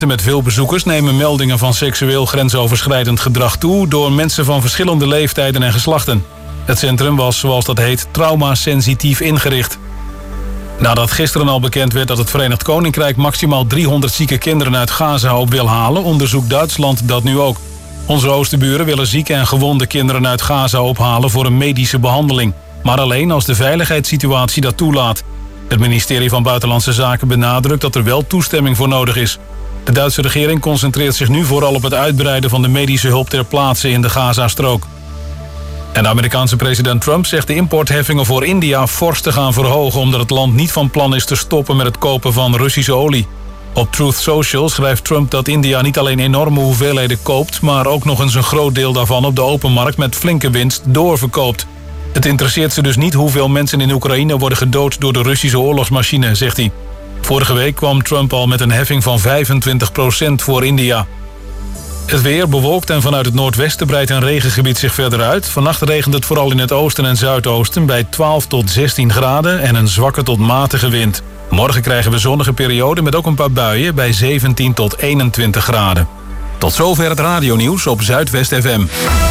Met veel bezoekers nemen meldingen van seksueel grensoverschrijdend gedrag toe door mensen van verschillende leeftijden en geslachten. Het centrum was, zoals dat heet, traumasensitief ingericht. Nadat gisteren al bekend werd dat het Verenigd Koninkrijk maximaal 300 zieke kinderen uit Gaza op wil halen, onderzoekt Duitsland dat nu ook. Onze oosterburen willen zieke en gewonde kinderen uit Gaza ophalen voor een medische behandeling. Maar alleen als de veiligheidssituatie dat toelaat. Het ministerie van Buitenlandse Zaken benadrukt dat er wel toestemming voor nodig is. De Duitse regering concentreert zich nu vooral op het uitbreiden van de medische hulp ter plaatse in de Gazastrook. En de Amerikaanse president Trump zegt de importheffingen voor India fors te gaan verhogen, omdat het land niet van plan is te stoppen met het kopen van Russische olie. Op Truth Social schrijft Trump dat India niet alleen enorme hoeveelheden koopt, maar ook nog eens een groot deel daarvan op de open markt met flinke winst doorverkoopt. Het interesseert ze dus niet hoeveel mensen in Oekraïne worden gedood door de Russische oorlogsmachine, zegt hij. Vorige week kwam Trump al met een heffing van 25% voor India. Het weer bewolkt en vanuit het noordwesten breidt een regengebied zich verder uit. Vannacht regent het vooral in het oosten en zuidoosten bij 12 tot 16 graden en een zwakke tot matige wind. Morgen krijgen we zonnige perioden met ook een paar buien bij 17 tot 21 graden. Tot zover het radionieuws op Zuidwest FM.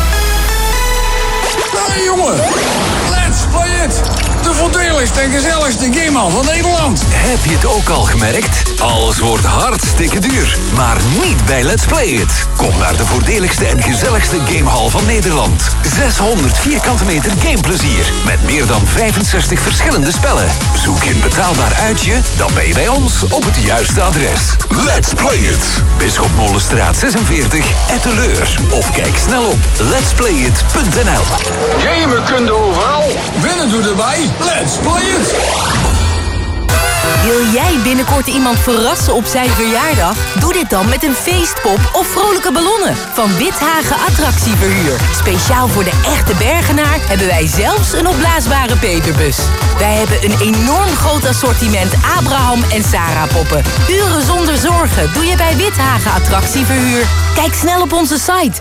Hey jongen, let's play it! De voordeligste en gezelligste gamehal van Nederland. Heb je het ook al gemerkt? Alles wordt hartstikke duur, maar niet bij Let's Play It. Kom naar de voordeligste en gezelligste gamehal van Nederland. 600 vierkante meter gameplezier met meer dan 65 verschillende spellen. Zoek je een betaalbaar uitje, dan ben je bij ons op het juiste adres. Let's Play It. Bisschopmolenstraat 46, Etteleur. Of kijk snel op letsplayit.nl. Gamen kun je overal, winnen doe erbij. Let's play it! Wil jij binnenkort iemand verrassen op zijn verjaardag? Doe dit dan met een feestpop of vrolijke ballonnen van Withagen Attractieverhuur. Speciaal voor de echte Bergenaar hebben wij zelfs een opblaasbare peperbus. Wij hebben een enorm groot assortiment Abraham en Sarah poppen. Uren zonder zorgen doe je bij Withagen Attractieverhuur. Kijk snel op onze site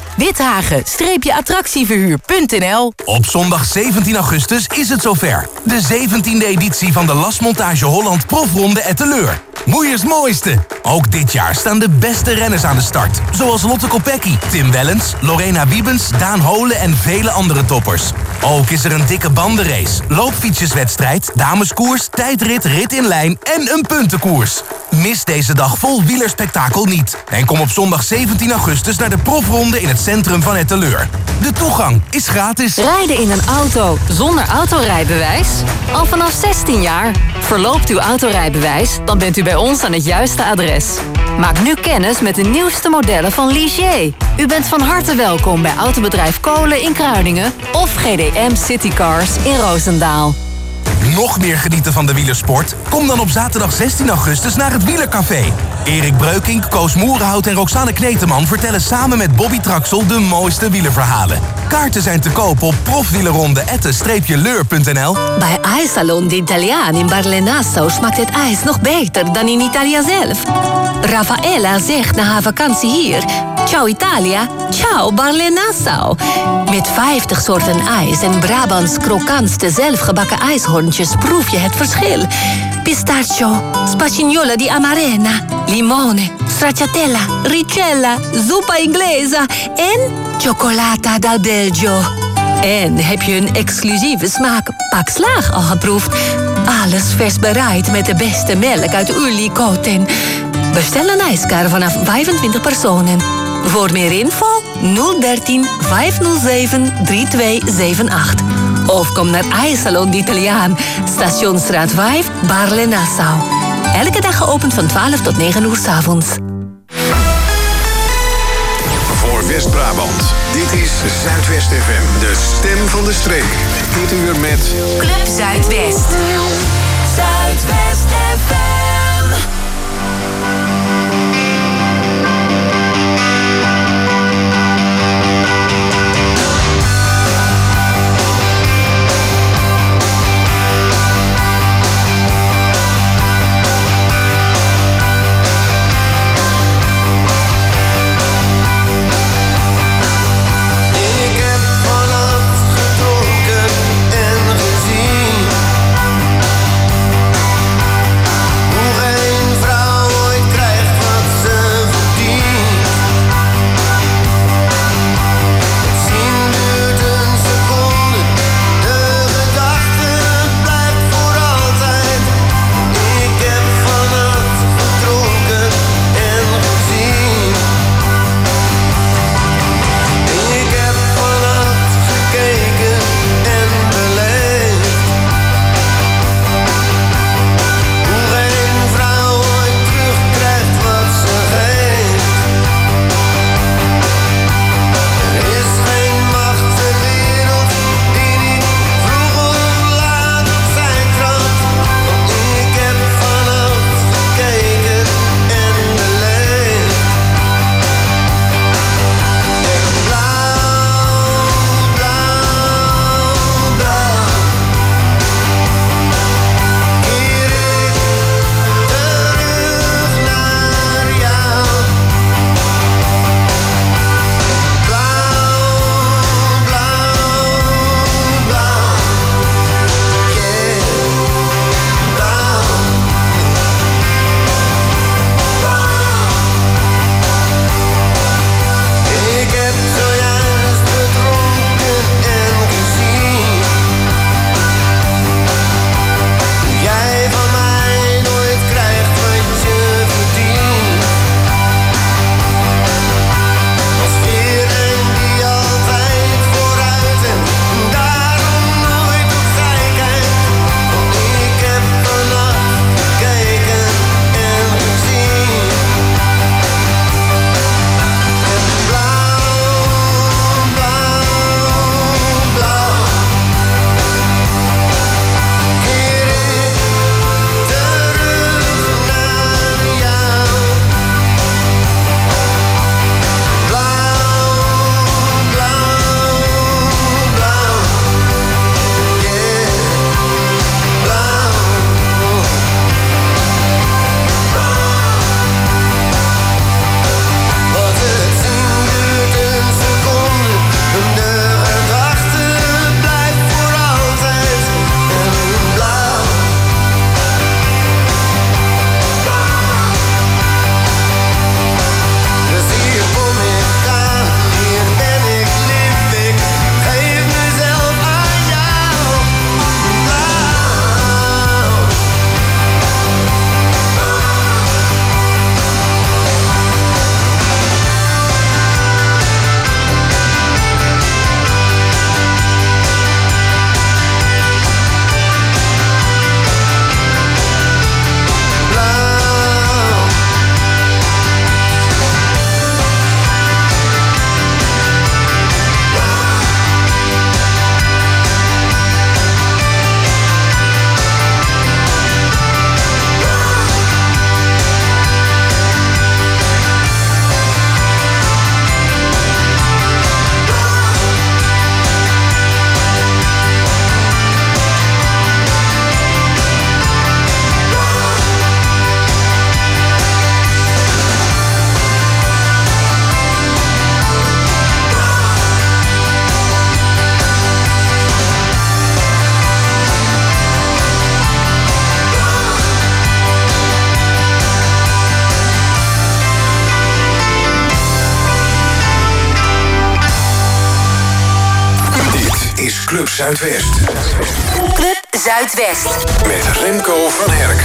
withagen-attractieverhuur.nl. Op zondag 17 augustus is het zover. De 17e editie van de Lasmontage Holland Profronde Etteleur. Moeiers mooiste. Ook dit jaar staan de beste renners aan de start. Zoals Lotte Kopecky, Tim Wellens, Lorena Wiebens, Daan Holen en vele andere toppers. Ook is er een dikke bandenrace, loopfietsjeswedstrijd, dameskoers, tijdrit, rit in lijn en een puntenkoers. Mis deze dag vol wielerspektakel niet. En kom op zondag 17 augustus naar de profronde in het centrum van Etteleur. De toegang is gratis. Rijden in een auto zonder autorijbewijs? Al vanaf 16 jaar. Verloopt uw autorijbewijs, dan bent u bij ons aan het juiste adres. Maak nu kennis met de nieuwste modellen van Ligier. U bent van harte welkom bij Autobedrijf Kolen in Kruiningen of GDM Citycars in Roosendaal. Nog meer genieten van de wielersport? Kom dan op zaterdag 16 augustus naar het Wielercafé. Erik Breukink, Koos Moerenhout en Roxanne Kneteman vertellen samen met Bobby Traxel de mooiste wielerverhalen. Kaarten zijn te koop op profwielerronde@-leur.nl. Bij IJssalon de Italiaan in Barlenasso smaakt het ijs nog beter dan in Italië zelf. Raffaella zegt na haar vakantie hier: ciao Italia, ciao Barlenasso. Met 50 soorten ijs en Brabants krokantste zelfgebakken ijshorntjes proef je het verschil. Pistachio, spagnola di amarena, limone, stracciatella, ricella, zuppa inglesa en cioccolata dal Belgio. En heb je een exclusieve smaak Pak Slaag al geproefd? Alles vers bereid met de beste melk uit Ulikoten. Bestel een ijskar vanaf 25 personen. Voor meer info 013 507 3278. Of kom naar IJssalon d'Italiaan, Stationsstraat 5, Barle-Nassau. Elke dag geopend van 12 tot 9 uur 's avonds. Voor West-Brabant, dit is Zuidwest FM, de stem van de streek. Dit uur met Club Zuidwest. Zuidwest FM. Hoe Club Zuidwest. Club Zuidwest. Met Remco van Herk.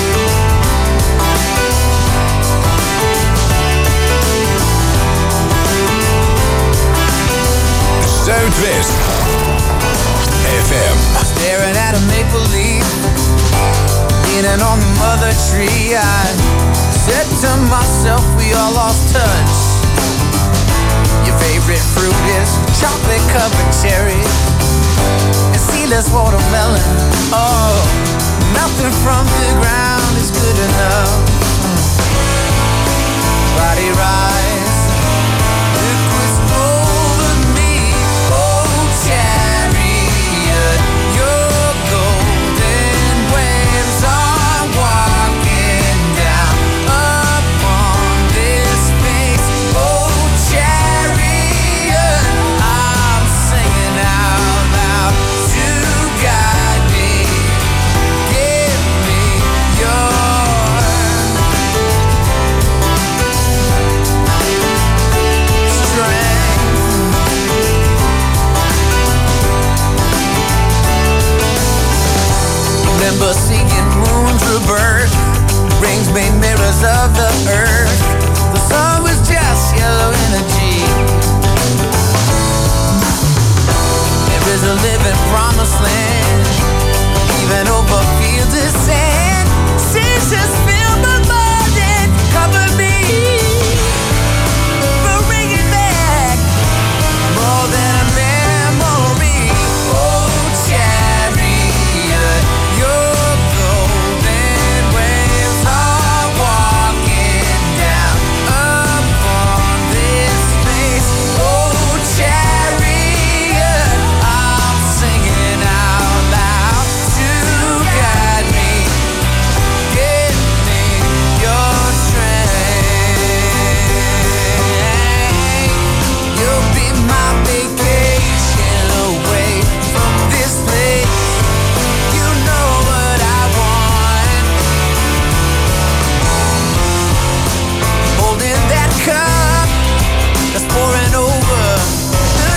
Zuidwest FM. Staring at a maple leaf, leaning on the mother tree. I said to myself, we all lost touch. Your favorite fruit is chocolate covered cherries and seedless watermelon. Oh, nothing from the ground is good enough. Body rise, liquids over me. Oh, chariot, your golden waves are walking down upon this space. Oh, chariot, I'm singing out loud to guide me. Give me your remember seeing moons rebirth, rings made mirrors of the earth. The sun was just yellow energy. There is a living promised land, even over fields of sand. Seas just fill my mind and cover me, but bring it back more than a memory. Oh, chariot, your golden waves are walking down upon this space. Oh, chariot, I'm singing out loud to guide me. Give me your strength. You'll be my vacation away from this place. You know what I want. Holding that cup that's pouring over the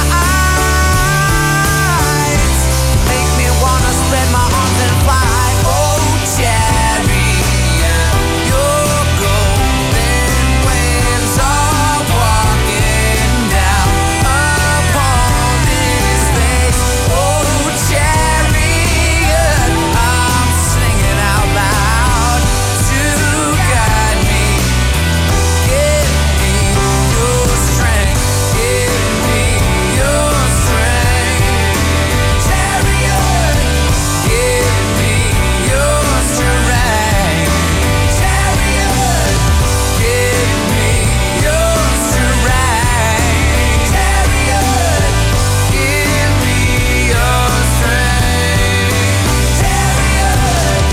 sides. Make me wanna spread my arms and fly. Oh, chariot, your golden waves are walking down upon this space. Oh, chariot, I'm singing out loud to guide me. Give me your strength. Give me your strength. Chariot, give me your strength. Chariot, give me your strength. Chariot, give me your strength. Chariot,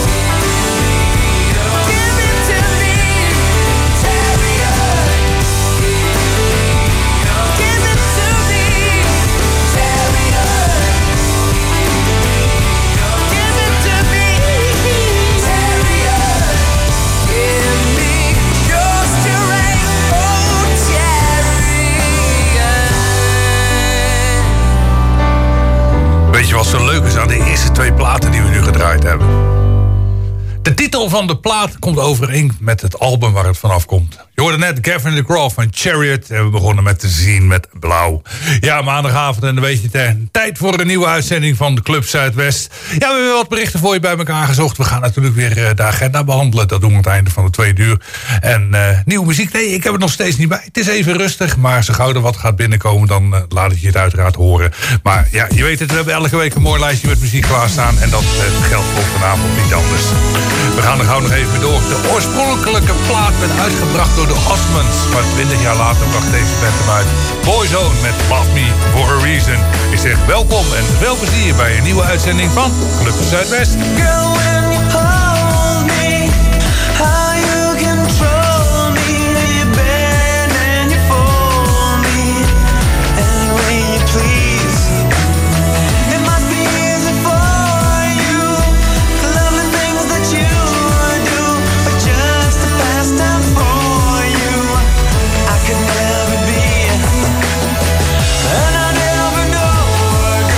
give it to me. Chariot, give it to me. Chariot, give it to me. Chariot, give me your strength. Oh, chariot. Weet je wat zo leuk is aan de eerste twee platen die we nu gedraaid hebben? De titel van de plaat komt overeen met het album waar het vanaf komt. Je hoorde net Gavin DeGraw van Chariot en we begonnen met te zien met Blauw. Ja, maandagavond en dan weet je het. Tijd voor een nieuwe uitzending van de Club Zuidwest. Ja, we hebben wat berichten voor je bij elkaar gezocht. We gaan natuurlijk weer de agenda behandelen. Dat doen we aan het einde van de 2 uur. En nieuwe muziek, nee, ik heb het nog steeds niet bij. Het is even rustig, maar zo gauw er wat gaat binnenkomen, dan laat ik je het uiteraard horen. Maar ja, je weet het, we hebben elke week een mooi lijstje met muziek klaarstaan. En dat geldt voor vanavond niet anders. We gaan er gauw nog even door. De oorspronkelijke plaat werd uitgebracht door de Osmonds. Maar 20 jaar later bracht deze band hem uit. Boyzone met Love Me For A Reason. Ik zeg welkom en veel plezier bij een nieuwe uitzending van Club Zuidwest. Girl, when you hold me, how you control me, you bend and you fold me, any way you please. It must be easy for you, the lovely things that you do, but just a pastime for you. I could never be, and I never know what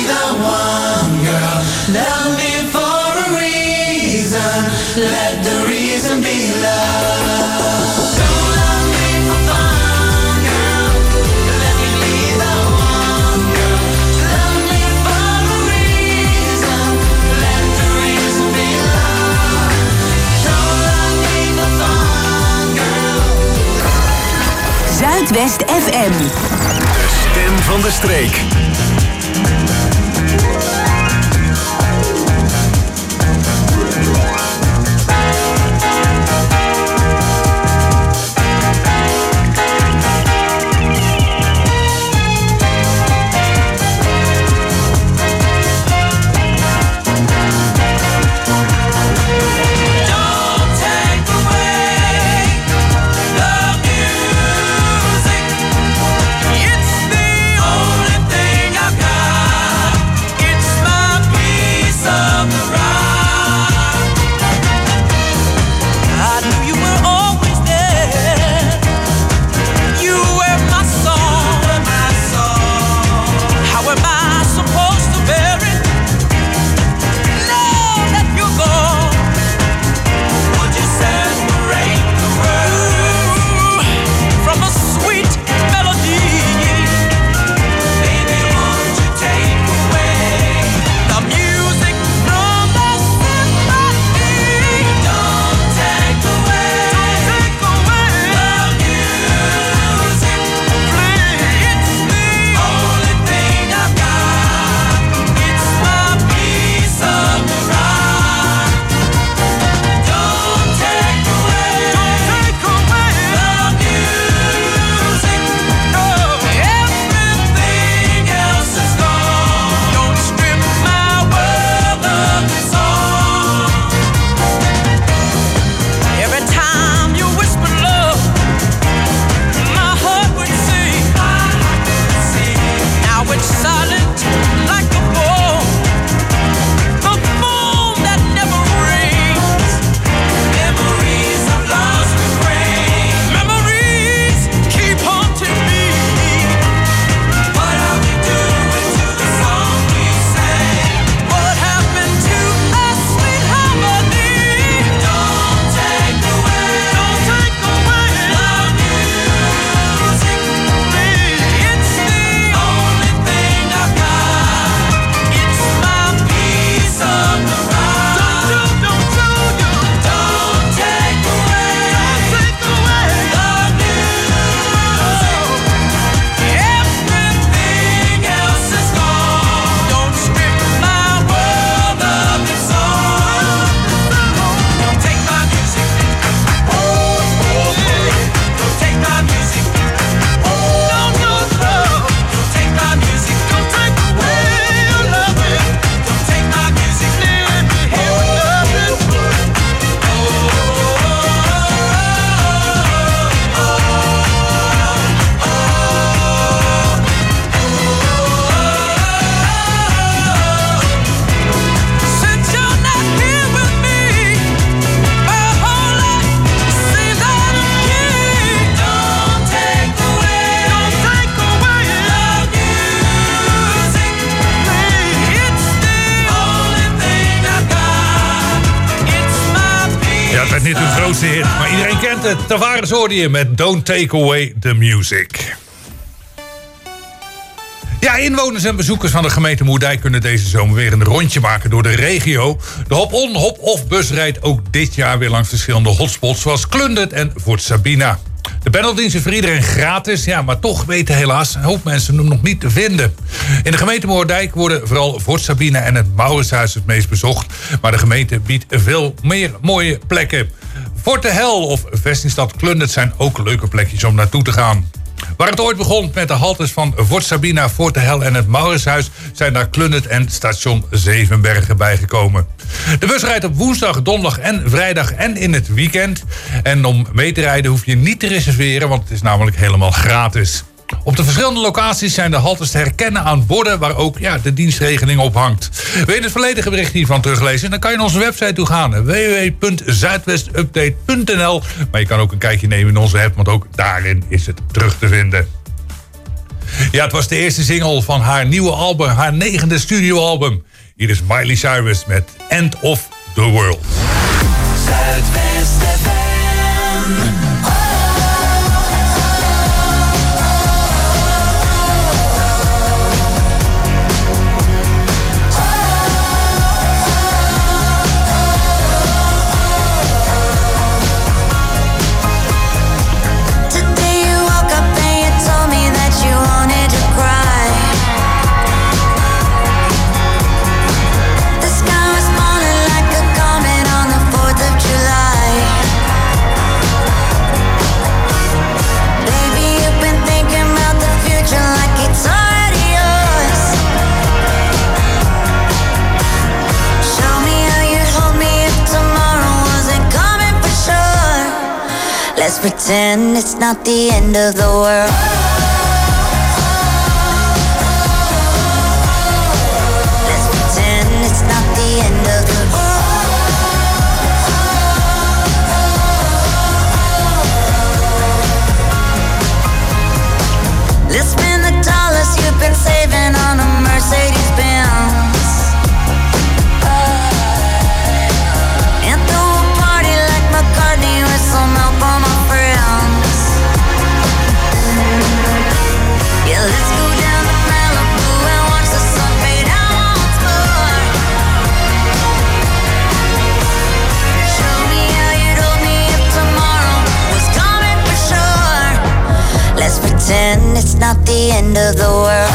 the one, girl. Love me for a reason. Let the reason be love. Don't love me for fun, girl. Let me be the one, girl. Love me for a reason. Let the reason be love. Don't love me for fun, girl. Zuidwest FM. De stem van de streek. niet hun grootste hit, maar iedereen kent het. Tavares hoorde je met Don't Take Away the Music. Ja, inwoners en bezoekers van de gemeente Moerdijk kunnen deze zomer weer een rondje maken door de regio. De hop-on, hop-off bus rijdt ook dit jaar weer langs verschillende hotspots zoals Klundert en Fort Sabina. De paneldienst is voor iedereen gratis, ja, maar toch weten helaas een hoop mensen hem nog niet te vinden. In de gemeente Moerdijk worden vooral Fort Sabina en het Mauritshuis het meest bezocht. Maar de gemeente biedt veel meer mooie plekken. Fort de Hel of vestingstad Klundert zijn ook leuke plekjes om naartoe te gaan. Waar het ooit begon met de haltes van Fort Sabina, Fort de Hel en het Mauritshuis zijn daar Klundert en station Zevenbergen bijgekomen. De bus rijdt op woensdag, donderdag en vrijdag en in het weekend. En om mee te rijden hoef je niet te reserveren, want het is namelijk helemaal gratis. Op de verschillende locaties zijn de haltes te herkennen aan borden waar ook de dienstregeling op hangt. Wil je het volledige bericht hiervan teruglezen? Dan kan je naar onze website toe gaan, www.zuidwestupdate.nl. Maar je kan ook een kijkje nemen in onze app, want ook daarin is het terug te vinden. Ja, het was de eerste single van haar nieuwe album, haar 9e studioalbum. Hier is Miley Cyrus met End of the World. Zuidwest FM. Let's pretend it's not the end of the world. Let's pretend it's not the end of the world. Let's spend the dollars you've been saving on a Mercedes-Benz. And throw a party like McCartney with some help on my friends. Yeah, let's go down to Malibu and watch the sun fade out once more. Show me how you'd hold me if tomorrow was coming for sure. Let's pretend it's not the end of the world.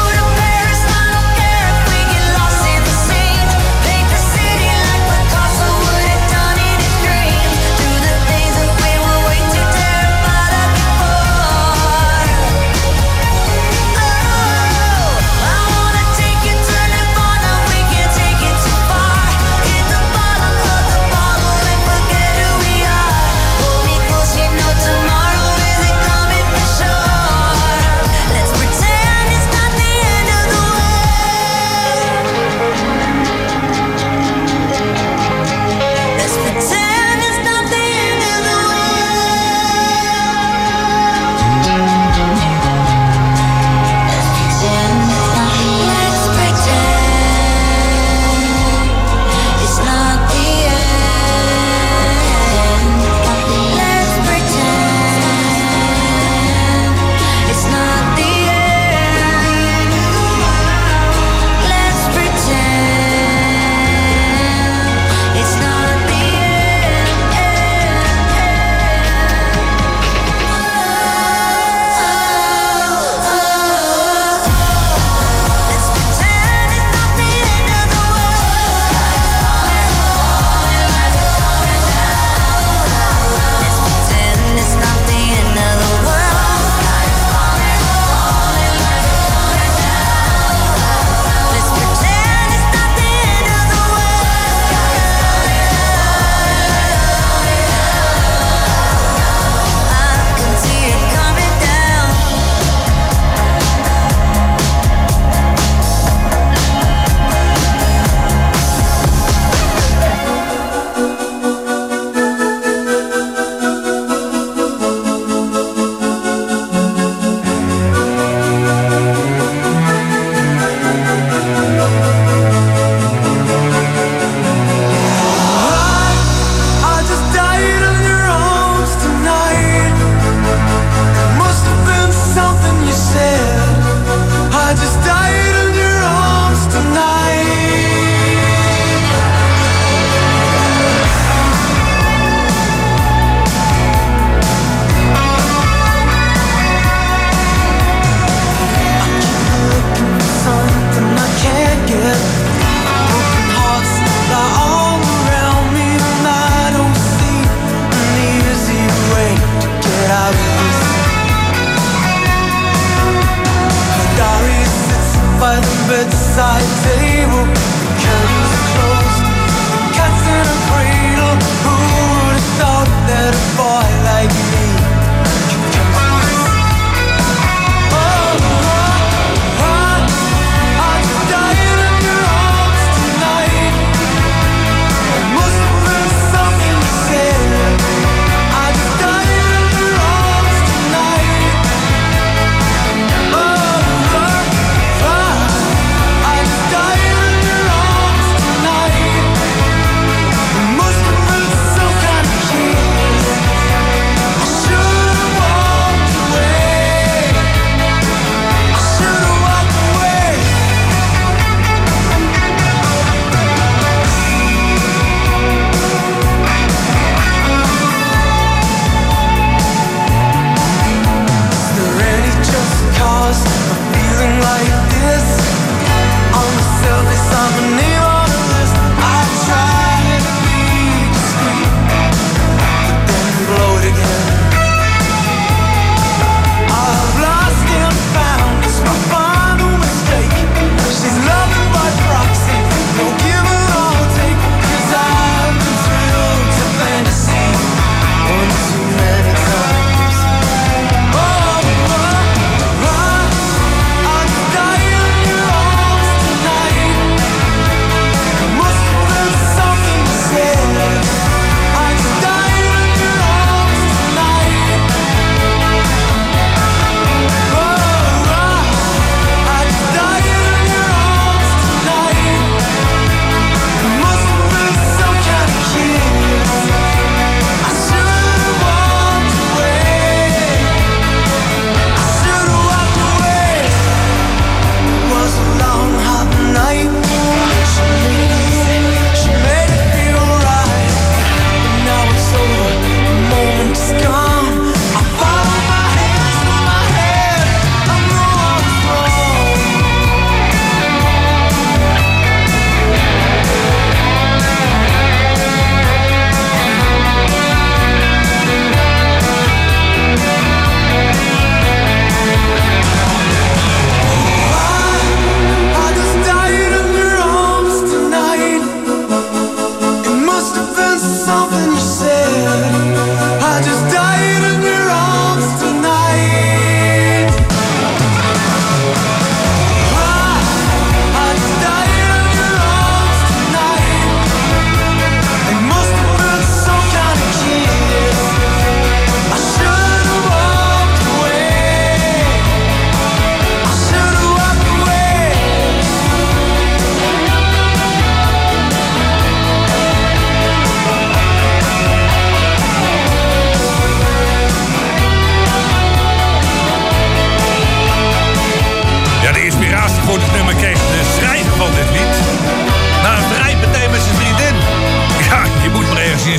Picasso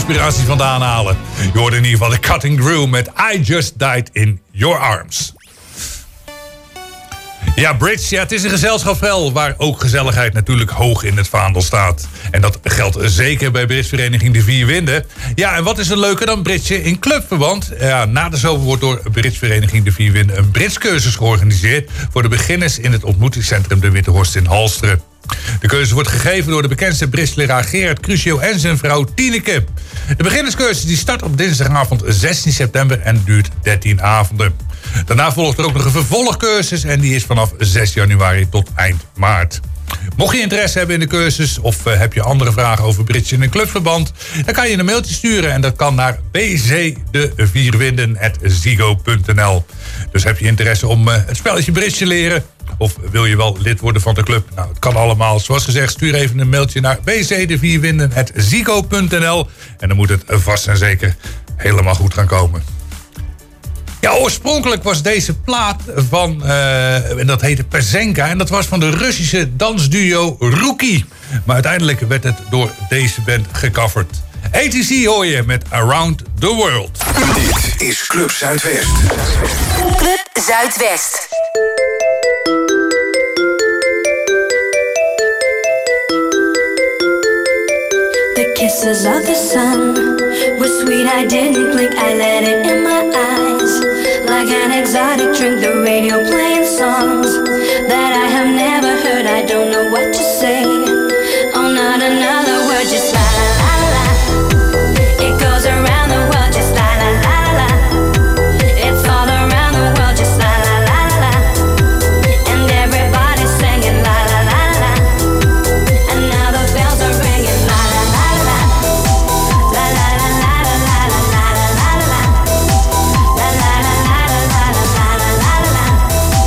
inspiratie vandaan halen. Je hoort in ieder geval de Cutting Crew met I Just Died in Your Arms. Ja, Bridge, ja, het is een gezelschapsspel waar ook gezelligheid natuurlijk hoog in het vaandel staat. En dat geldt zeker bij bridgevereniging De Vier Winden. Ja, en wat is er leuker dan bridgen in clubverband? Ja, na de zomer wordt door bridgevereniging De Vier Winden een bridgecursus georganiseerd voor de beginners in het ontmoetingscentrum De Witte Horst in Halsteren. De cursus wordt gegeven door de bekendste bridgeleraar Gerard Crucio en zijn vrouw Tineke. De beginnerscursus die start op dinsdagavond 16 september en duurt 13 avonden. Daarna volgt er ook nog een vervolgcursus en die is vanaf 6 januari tot eind maart. Mocht je interesse hebben in de cursus of heb je andere vragen over bridge in een clubverband, dan kan je een mailtje sturen en dat kan naar bcdevierwinden@ziggo.nl. Dus heb je interesse om het spelletje bridge te leren of wil je wel lid worden van de club? Nou, het kan allemaal. Zoals gezegd, stuur even een mailtje naar bcdevierwinden@ziggo.nl en dan moet het vast en zeker helemaal goed gaan komen. Ja, oorspronkelijk was deze plaat van, en dat heette Perzenka, en dat was van de Russische dansduo Rookie. Maar uiteindelijk werd het door deze band gecoverd. ATC hoor je met Around the World. Dit is Club Zuidwest. Club Zuidwest. The kisses of the sun were sweet, I didn't blink, I let it in my eyes. Like an exotic drink, the radio playing songs that I have never heard, I don't know what to say. Oh, not another word, just la la la la. It goes around the world, just la la la la. It's all around the world, just la la la la. And everybody's singing la la la la. And now the bells are ringing la la la la. La la la la la la la la la la. La la la la la la la la la.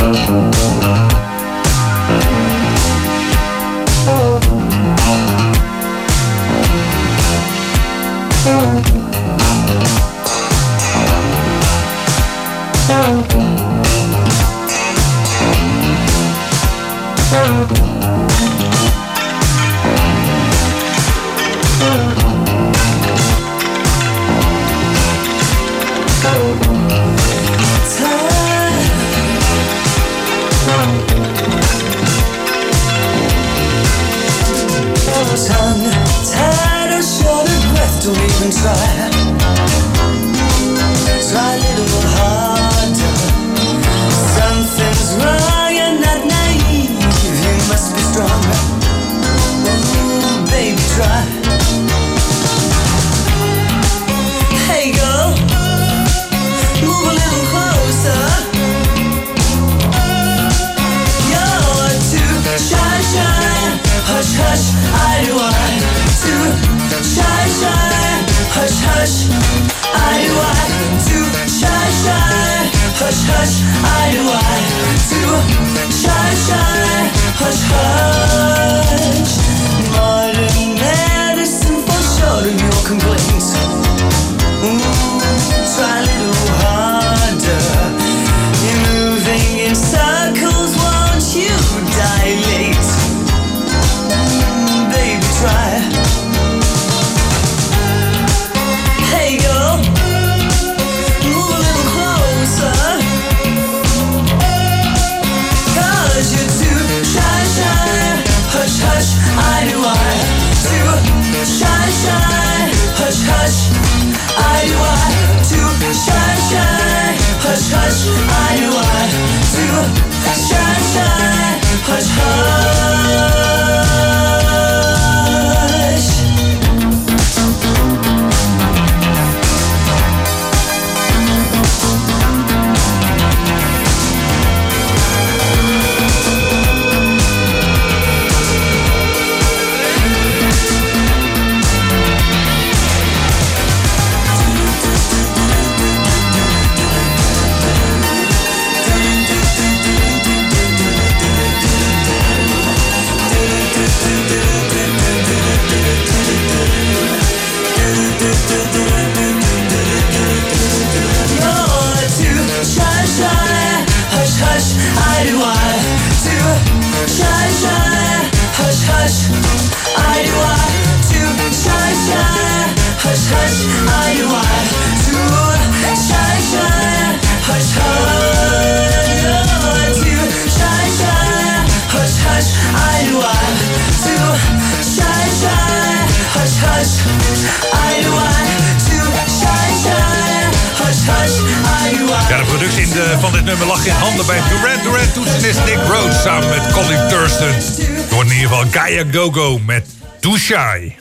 Ja, de productie van dit nummer lag in handen bij Duran. Toetsenist Nick Rhodes samen met Colin Thurston. Het wordt in ieder geval Gaia Gogo met Too Shy.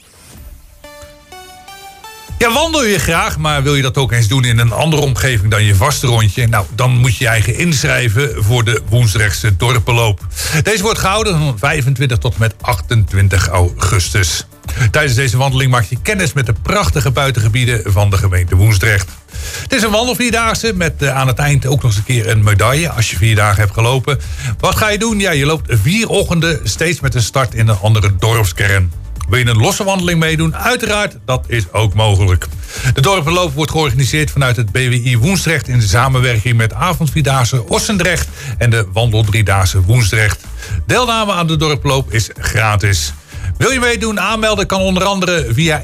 Ja, wandel je graag, maar wil je dat ook eens doen in een andere omgeving dan je vaste rondje? Nou, dan moet je je eigen inschrijven voor de Woensdrechtse dorpenloop. Deze wordt gehouden van 25 tot en met 28 augustus. Tijdens deze wandeling maak je kennis met de prachtige buitengebieden van de gemeente Woensdrecht. Het is een wandelvierdaagse met aan het eind ook nog eens een keer een medaille als je 4 dagen hebt gelopen. Wat ga je doen? Ja, je loopt 4 ochtenden steeds met een start in een andere dorpskern. Wil je een losse wandeling meedoen? Uiteraard, dat is ook mogelijk. De dorpenloop wordt georganiseerd vanuit het BWI Woensdrecht in samenwerking met Avondvierdaagse Ossendrecht en de Wandel Driedaagse Woensdrecht. Deelname aan de dorpenloop is gratis. Wil je meedoen? Aanmelden kan onder andere via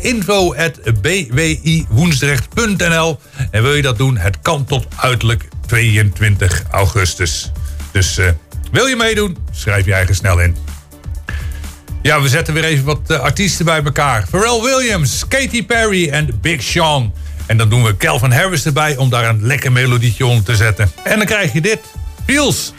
info@bwiwoensdrecht.nl. En wil je dat doen? Het kan tot uiterlijk 22 augustus. Dus wil je meedoen? Schrijf je eigen snel in. Ja, we zetten weer even wat artiesten bij elkaar. Pharrell Williams, Katy Perry en Big Sean. En dan doen we Calvin Harris erbij om daar een lekker melodietje onder te zetten. En dan krijg je dit. Feels.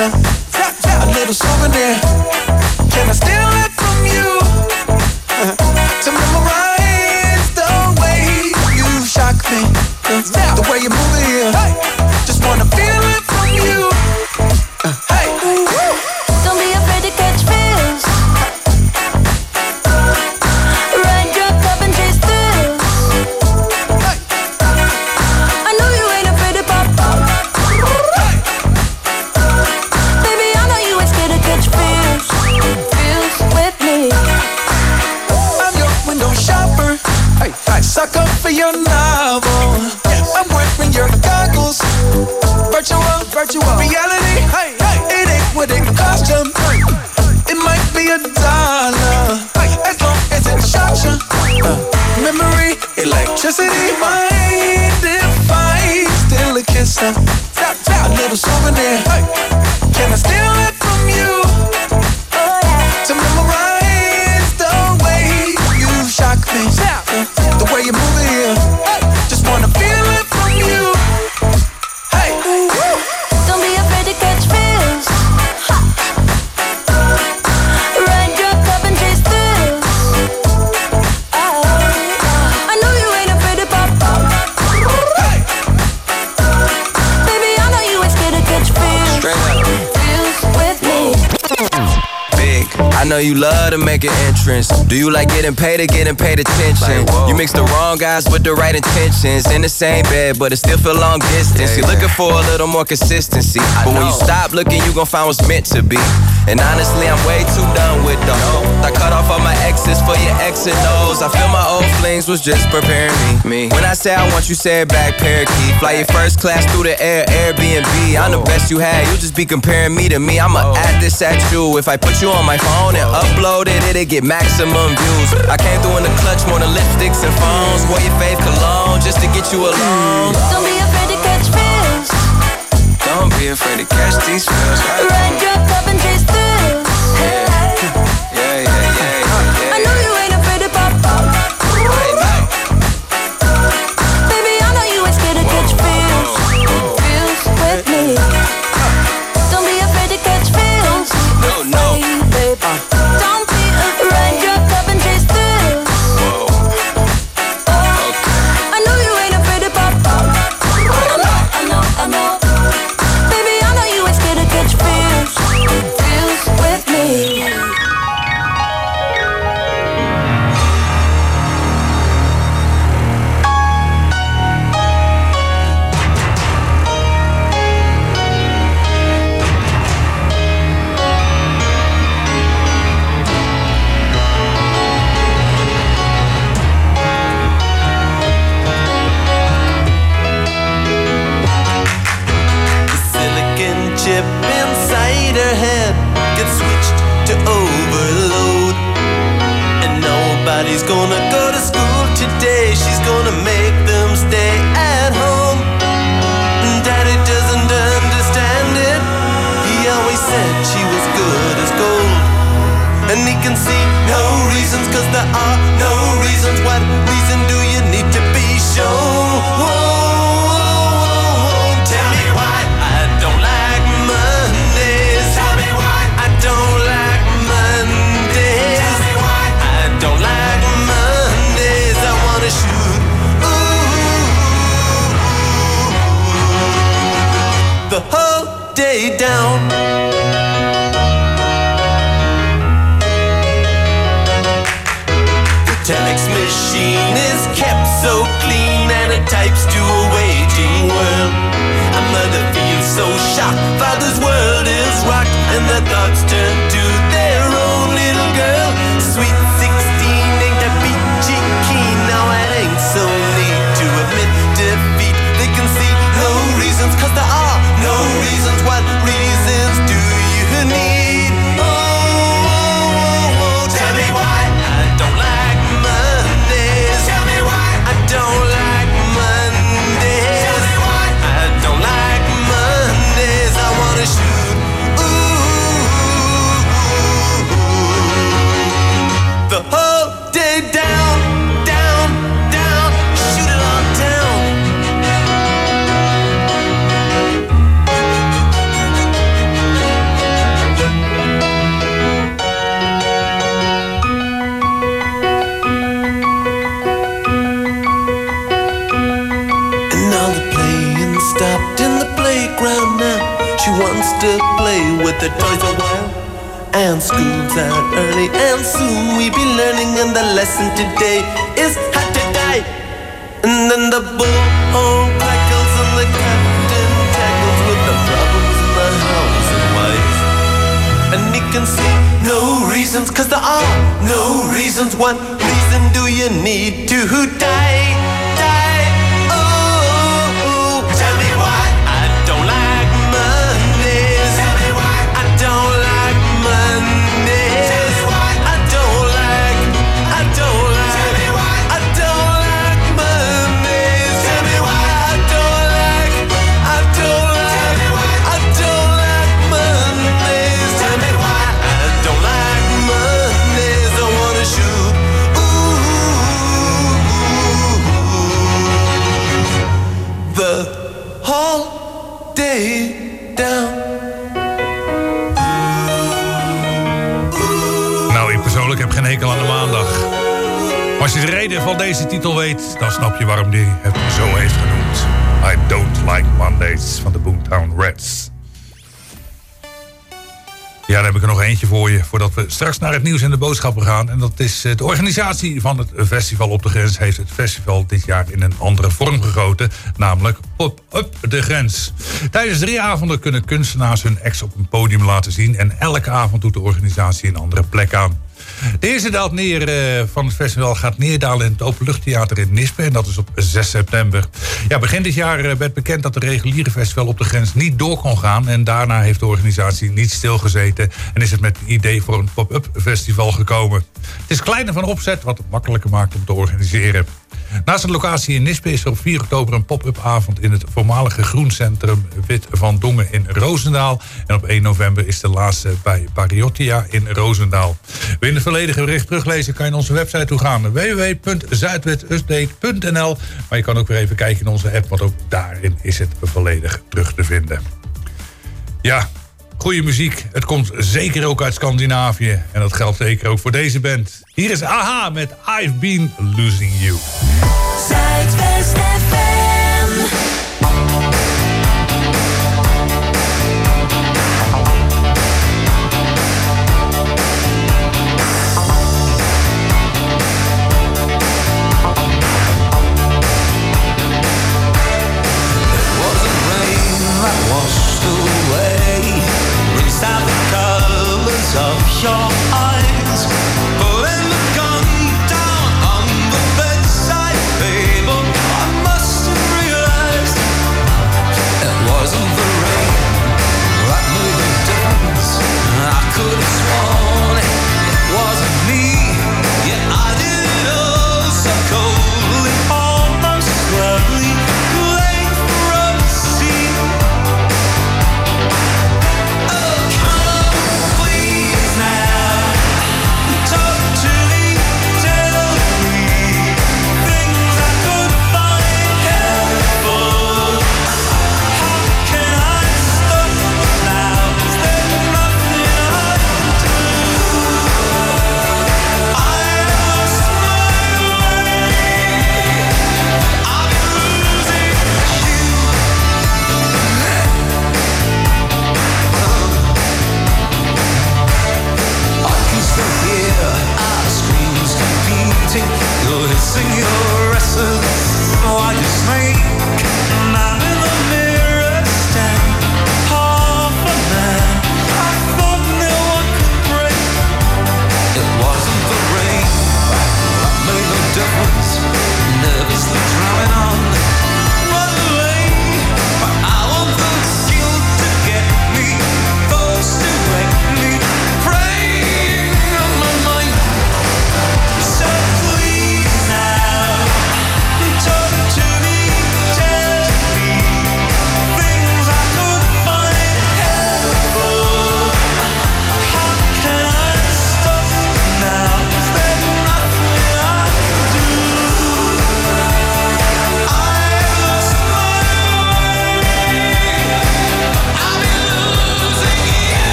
kisser, a little souvenir. Can I steal it from you to memorize the way you shock me, the way you move it here? Just wanna feel it from you. Hey, don't be afraid to catch feels. Ride your cup and chase thrills. I know you ain't afraid to pop up. Baby, I know you ain't scared to catch feels. Feels with me. I'm your window shopper. Hey, suck up for your novel. I'm wearing your goggles. Virtual reality. Hey, it ain't what it cost you. It might be $1, as long as it shocks you. Memory, electricity. Mind if I steal a kiss? A little souvenir. Can I steal it from you to memorize the way you shock me, the way you move it here? Just wanna feel it from you. Hey, don't be afraid to catch feels. Ride your cup and chase thrills. I know you ain't afraid to pop up. Baby, I know you ain't scared to catch feels. Feels with me. Big, I know you love to make an entrance. Do you like getting paid or getting paid attention? You mix the wrong guys with the right intentions. In the same bed, but it still feel long distance. You're looking for a little more consistency. But when you stop looking, you gon' find what's meant to be. And honestly, I'm way too done with the hoe. I cut off all my exes for your X and O's. I feel my old flings was just preparing me. When I say I want you, say it back, parakeet. Fly your first class through the air, Airbnb. I'm the best you had, you just be comparing me to me. I'ma add this at you. If I put you on my phone and upload it, it'll get maximum views. I came through in the clutch, more than lipsticks and phones. Wore your fave cologne just to get you alone. Don't be afraid to catch feels. Don't be afraid to catch these feels. Ride your cup and chase thrills. Yeah. I know you ain't afraid to pop up. Baby, I know you ain't scared to catch feels. Feels with me. Don't be afraid to catch feels. No. Don't be afraid. Ride your cup and chase thrills. I know you ain't afraid to pop up. I know. Baby, I know you ain't scared to catch feels. Feels with me. chip inside her head gets switched to overload. And nobody's gonna go to school today. She's gonna make them stay at home. Daddy doesn't understand it. He always said she was good as gold. And he can see no reasons, 'cause there are no reasons. What reason do you need to be shown? Tell me why I don't like Mondays. Tell me why I don't like Mondays. Tell me why I don't like Mondays. I wanna shoot the whole day down. Telex machine is kept so clean and it types to a waiting world. A mother feels so shocked, father's world is rocked, and their thoughts turn to their own little girl. Sweet 16 ain't that peachy keen. Now it ain't so neat to admit defeat. They can see no reasons, 'cause there are no reasons. What reasons do She wants to play with the toys a while. And school's out early, and soon we be learning. And the lesson today is how to die. And then the bullhorn crackles and the captain tackles with the problems in the house and wife. And he can see no reasons, cause there are no reasons. What reason do you need to die? Die, oh, tell me why I don't like Mondays. Tell me why I don't like Mondays. Tell me why I don't like, I don't like. Tell me why I don't like Mondays. Tell me why I don't like, I don't like. Tell me why I don't like Mondays. Tell me why I don't like Mondays. I wanna shoot. The whole day down. Nou, ik persoonlijk heb geen hekel aan de maandag. Maar als je de reden van deze titel weet, dan snap je waarom die het zo heeft genoemd. I Don't Like Mondays van de Boomtown Rats. Ja, dan heb ik er nog eentje voor je, voordat we straks naar het nieuws en de boodschappen gaan. En dat is de organisatie van het festival op de grens heeft het festival dit jaar in een andere vorm gegoten, namelijk Pop-up de Grens. Tijdens 3 avonden kunnen kunstenaars hun acts op een podium laten zien en elke avond doet de organisatie een andere plek aan. De eerste daalt neer van het festival gaat neerdalen in het Openluchttheater in Nispe. En dat is op 6 september. Ja, begin dit jaar werd bekend dat de reguliere festival op de grens niet door kon gaan. En daarna heeft de organisatie niet stilgezeten. En is het met het idee voor een pop-up festival gekomen. Het is kleiner van opzet, wat het makkelijker maakt om te organiseren. Naast de locatie in Nispe is er op 4 oktober een pop-up avond in het voormalige groencentrum Wit van Dongen in Roosendaal. En op 1 november is de laatste bij Pariottia in Roosendaal. Wil je het volledige bericht teruglezen, kan je naar onze website toe gaan. www.zuidwestupdate.nl. Maar je kan ook weer even kijken in onze app, want ook daarin is het volledig terug te vinden. Ja, goede muziek. Het komt zeker ook uit Scandinavië. En dat geldt zeker ook voor deze band. Hier is AHA met I've Been Losing You. Zuidwest FM. Of your eyes, putting the gun down on the bedside table.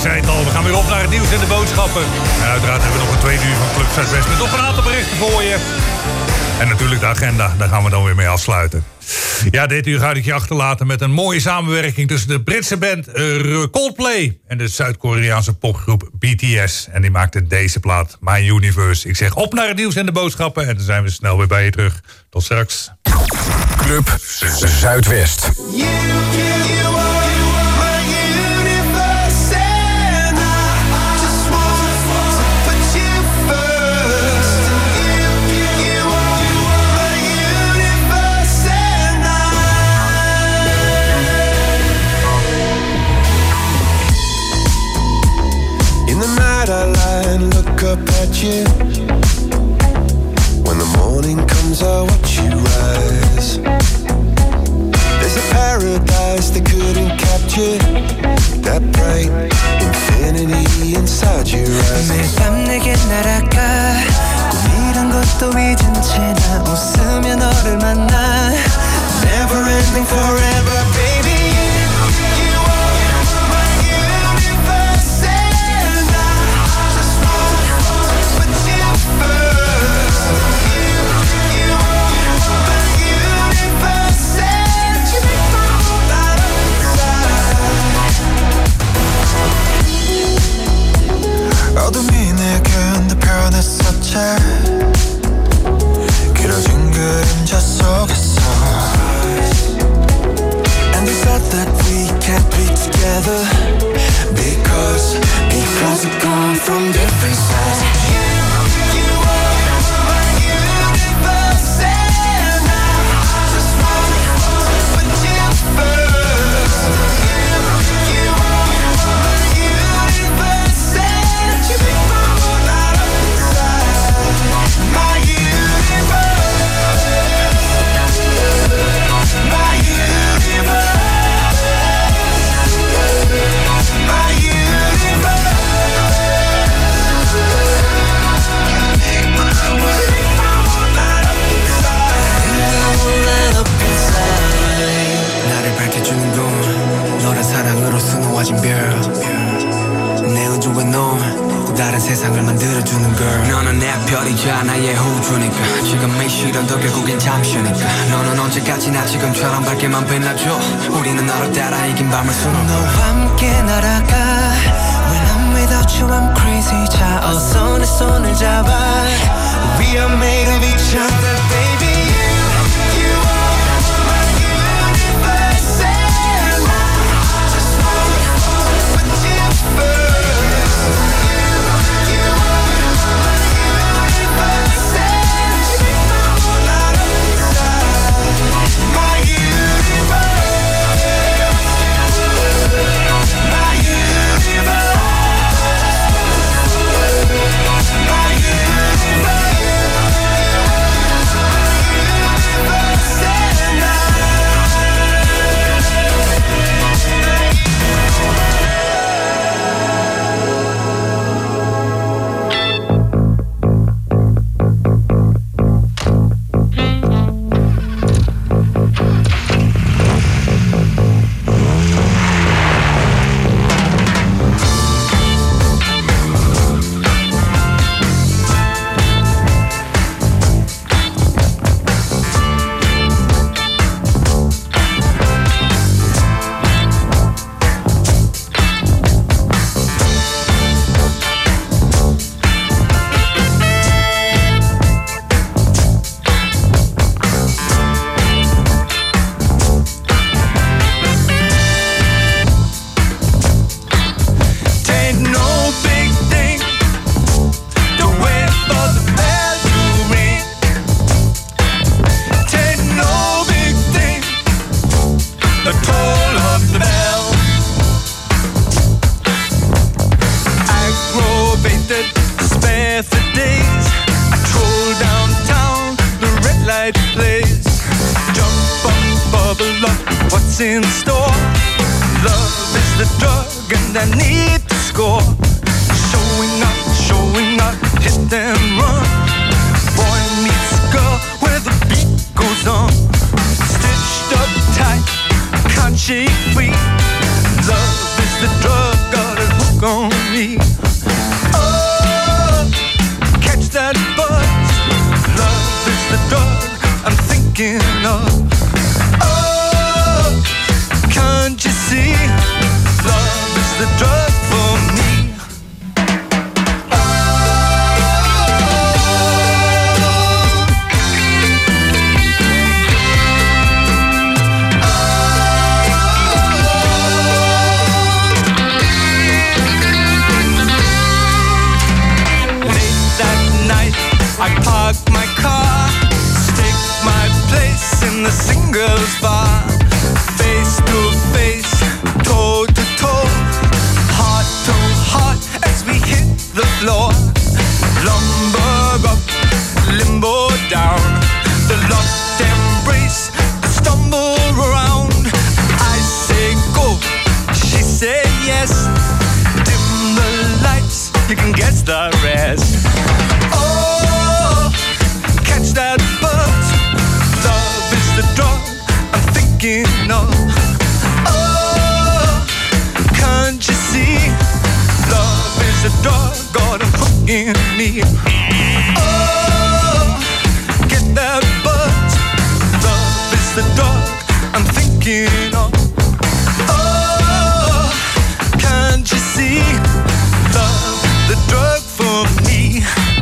zei het al, we gaan weer op naar het nieuws en de boodschappen. En uiteraard hebben we nog een tweede uur van Club Zuidwest met nog een aantal berichten voor je. En natuurlijk de agenda, daar gaan we dan weer mee afsluiten. Ja, dit uur ga ik je achterlaten met een mooie samenwerking tussen de Britse band Coldplay en de Zuid-Koreaanse popgroep BTS. En die maakte deze plaat, My Universe. Ik zeg op naar het nieuws en de boodschappen en dan zijn we snel weer bij je terug. Tot straks. Club Zuidwest. I lie and look up at you. When the morning comes, I watch you rise. There's a paradise they couldn't capture. That bright infinity inside your eyes. 매일 밤 내게 날아가 꿈이란 것도 잊은 채 나 웃으며 너를 만나. Never ending forever, baby. 어둠이 내게 펴냈었지 길어진 그림자 속에서 And they said that we can't be together Because we come from different sides 사랑으로 수놓아진 별 내 우주와 너 또 다른 세상을 만들어주는 girl 너는 내 별이자 나의 호주니까 지금 이 시련도 결국엔 잠시니까 너는 언제까지나 지금처럼 밝게만 빛나줘 우리는 너를 따라 이긴 밤을 수놓고 너와 함께 날아가 When I'm without you I'm crazy 자 어서 내 손을 잡아 We are made of each other baby In store, love is the drug, and I need to score. Showing up, hit and run. Boy meets girl where the beat goes on. Stitched up tight, can't shake free. Love is the drug, got a hook on thinking of. Oh, can't you see? Love is the drug for me. I park my car, stake my place in the singles bar. Face to face, toe to toe, heart to heart as we hit the floor. Lumber up, limbo down, the locked embrace, the stumble around. I say go, she say yes. Dim the lights, you can guess the rest. Catch that buzz. Love is the drug I'm thinking of. Oh, can't you see? Love is the drug got a hook in me. Oh, get that buzz. Love is the drug I'm thinking of. Oh, can't you see? Love, the drug for me.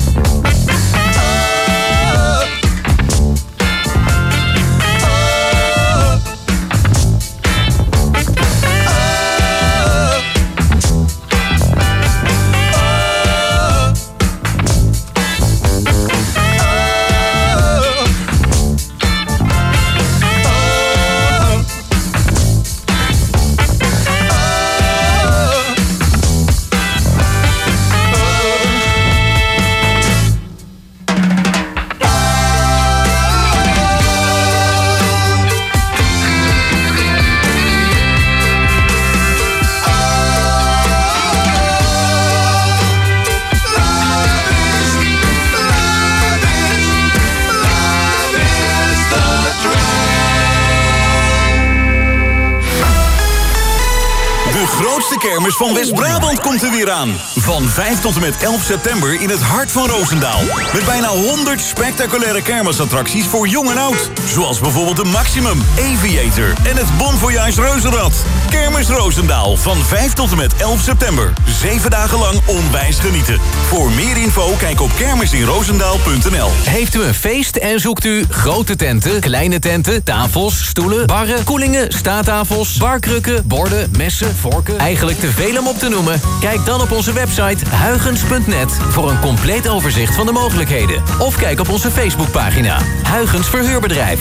Kermis van West-Brabant komt er weer aan. Van 5 tot en met 11 september in het hart van Roosendaal. Met bijna 100 spectaculaire kermisattracties voor jong en oud. Zoals bijvoorbeeld de Maximum, Aviator en het Bon Voyage Reuzenrad. Kermis Roosendaal van 5 tot en met 11 september. 7 dagen lang onwijs genieten. Voor meer info kijk op kermisinroosendaal.nl. Heeft u een feest en zoekt u grote tenten, kleine tenten, tafels, stoelen, barren, koelingen, staattafels, barkrukken, borden, messen, vorken, eigenlijk te veel om op te noemen? Kijk dan op onze website huygens.net voor een compleet overzicht van de mogelijkheden. Of kijk op onze Facebookpagina Huygens Verhuurbedrijf.